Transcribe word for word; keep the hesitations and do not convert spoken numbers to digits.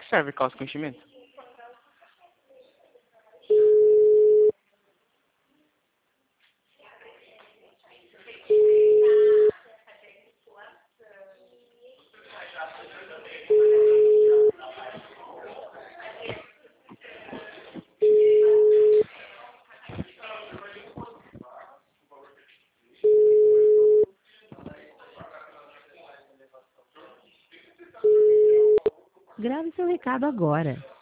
que serve calça com enchimento? Grave seu recado agora.